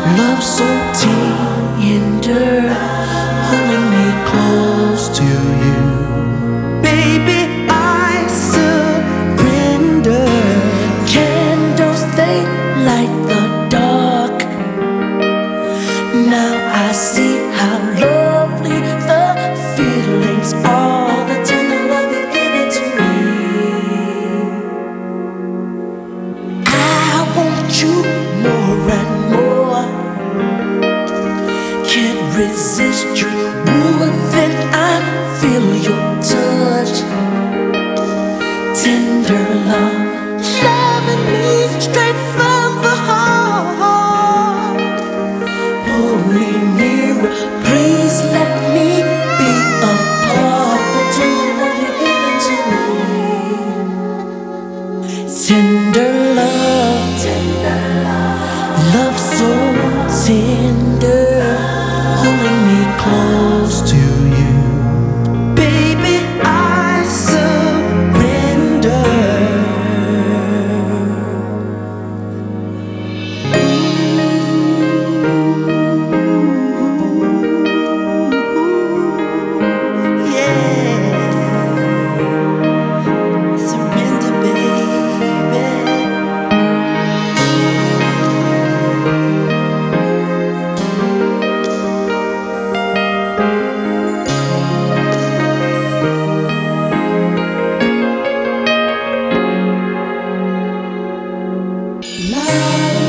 Love so tender, holding me close to you. Baby, I surrender. Candles, they light the dark. Now I see how lovely the feelings are. The tender love you've given to me. I want you more and more. Can't resist you more than I feel your touch. Tender love, loving me straight from the heart. Pull me nearer, please let me be a part. The tender love you've given to me. Tender love, love so tender, holding me close to you. Baby, I surrender. Yeah, surrender, baby. La